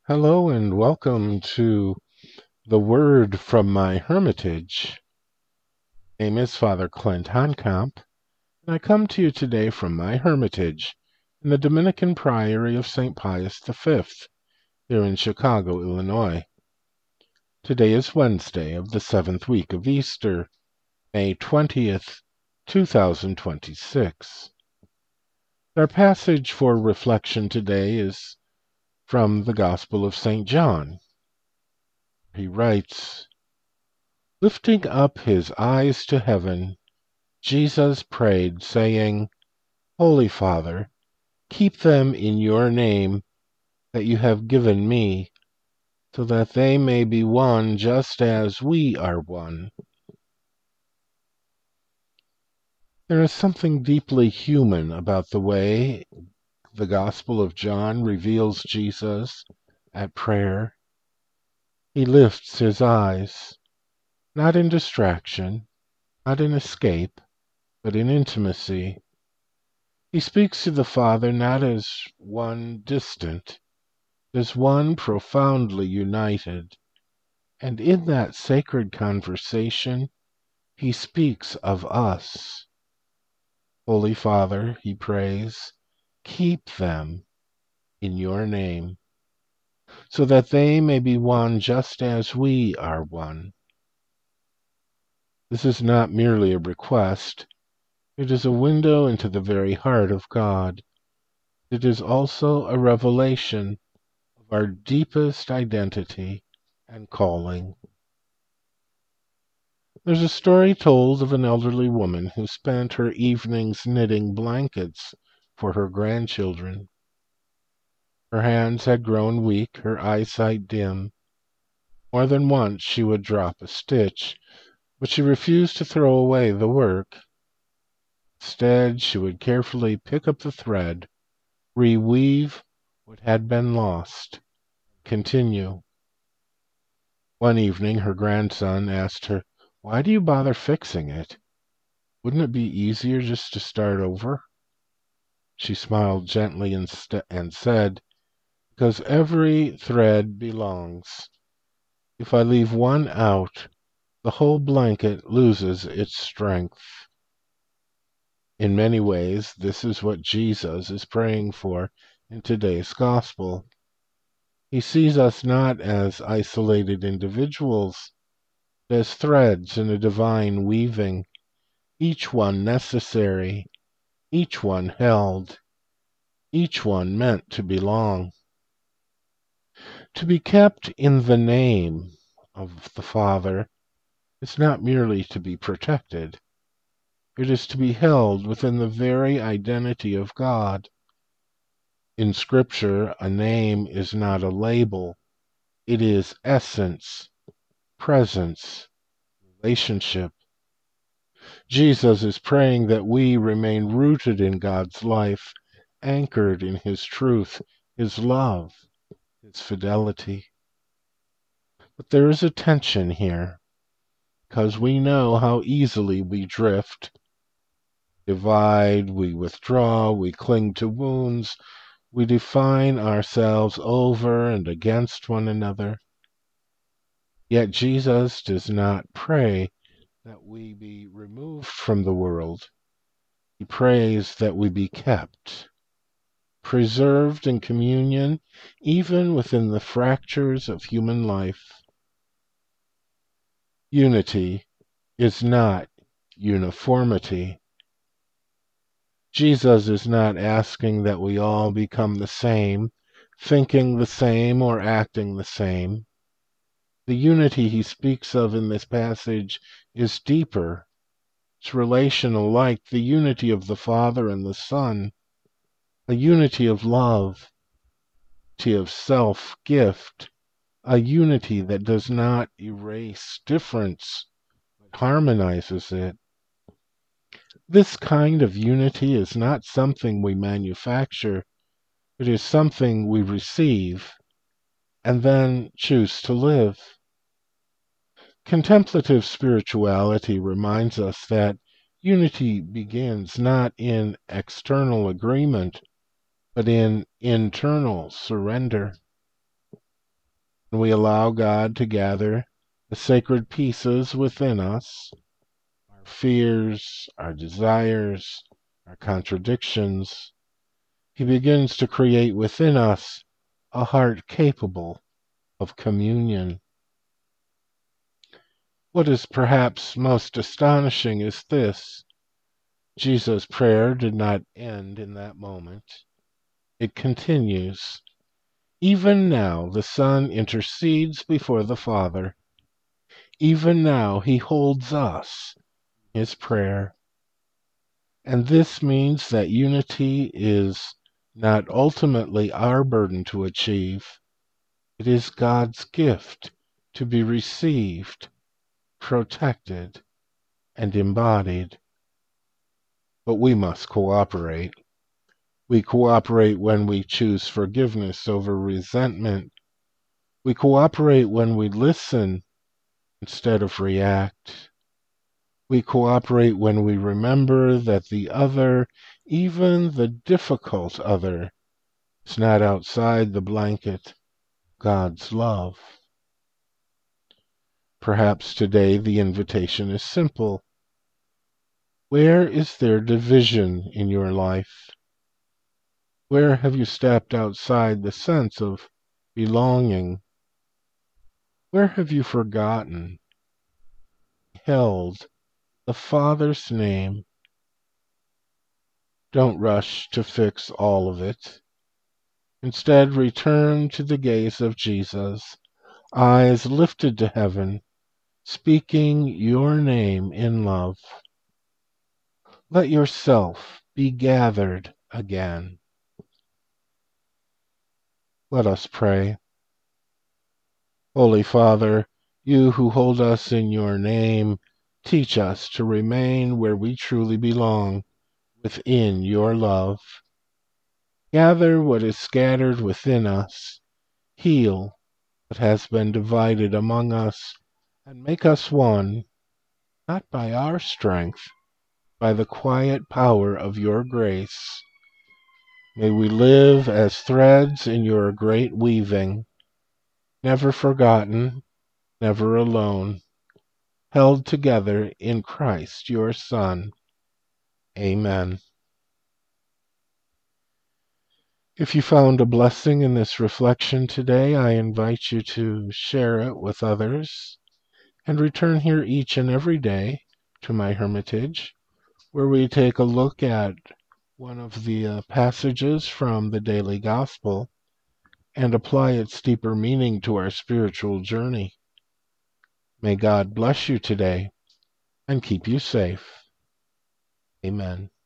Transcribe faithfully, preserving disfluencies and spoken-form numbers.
Hello and welcome to the Word from my Hermitage. My name is Father Clint Honkamp, and I come to you today from my Hermitage in the Dominican Priory of Saint Pius the Fifth, here in Chicago, Illinois. Today is Wednesday of the seventh week of Easter, May twentieth, two thousand twenty-six. Our passage for reflection today is from the Gospel of Saint John. He writes, "Lifting up his eyes to heaven, Jesus prayed, saying, Holy Father, keep them in your name that you have given me, so that they may be one just as we are one." There is something deeply human about the way the Gospel of John reveals Jesus at prayer. He lifts his eyes, not in distraction, not in escape, but in intimacy. He speaks to the Father not as one distant, as one profoundly united. And in that sacred conversation, he speaks of us. Holy Father, he prays, keep them in your name, so that they may be one just as we are one. This is not merely a request. It is a window into the very heart of God. It is also a revelation of our deepest identity and calling. There's a story told of an elderly woman who spent her evenings knitting blankets for her grandchildren. Her hands had grown weak, her eyesight dim. More than once she would drop a stitch, but she refused to throw away the work. Instead, she would carefully pick up the thread, reweave what had been lost, continue. One evening her grandson asked her, "Why do you bother fixing it? Wouldn't it be easier just to start over?" She smiled gently and, st- and said, "Because every thread belongs. If I leave one out, the whole blanket loses its strength." In many ways, this is what Jesus is praying for in today's gospel. He sees us not as isolated individuals, but as threads in a divine weaving, each one necessary, each one held, each one meant to belong. To be kept in the name of the Father is not merely to be protected. It is to be held within the very identity of God. In Scripture, a name is not a label. It is essence, presence, relationship. Jesus is praying that we remain rooted in God's life, anchored in his truth, his love, his fidelity. But there is a tension here, because we know how easily we drift. Divide, we withdraw, we cling to wounds, we define ourselves over and against one another. Yet Jesus does not pray that we be removed from the world. He prays that we be kept, preserved in communion, even within the fractures of human life. Unity is not uniformity. Jesus is not asking that we all become the same, thinking the same or acting the same. The unity he speaks of in this passage is deeper. It's relational, like the unity of the Father and the Son, a unity of love, a unity of self-gift, a unity that does not erase difference, but harmonizes it. This kind of unity is not something we manufacture. It is something we receive and then choose to live. Contemplative spirituality reminds us that unity begins not in external agreement, but in internal surrender. and we allow God to gather the sacred pieces within us, our fears, our desires, our contradictions, He begins to create within us a heart capable of communion. What is perhaps most astonishing is this: Jesus' prayer did not end in that moment. It continues. Even now the Son intercedes before the Father. Even now He holds us in His prayer. And this means that unity is not ultimately our burden to achieve. It is God's gift to be received, protected, and embodied. But we must cooperate. We cooperate when we choose forgiveness over resentment. We cooperate when we listen instead of react. We cooperate when we remember that the other, even the difficult other, is not outside the blanket of God's love. Perhaps today the invitation is simple. Where is there division in your life? Where have you stepped outside the sense of belonging? Where have you forgotten, held the Father's name? Don't rush to fix all of it. Instead, return to the gaze of Jesus, eyes lifted to heaven, speaking your name in love. Let yourself be gathered again. Let us pray. Holy Father, you who hold us in your name, teach us to remain where we truly belong, within your love. Gather what is scattered within us, heal what has been divided among us, and make us one, not by our strength, by the quiet power of your grace. May we live as threads in your great weaving, never forgotten, never alone, held together in Christ your Son. Amen. If you found a blessing in this reflection today, I invite you to share it with others and return here each and every day to my Hermitage, where we take a look at one of the uh, passages from the Daily Gospel and apply its deeper meaning to our spiritual journey. May God bless you today and keep you safe. Amen.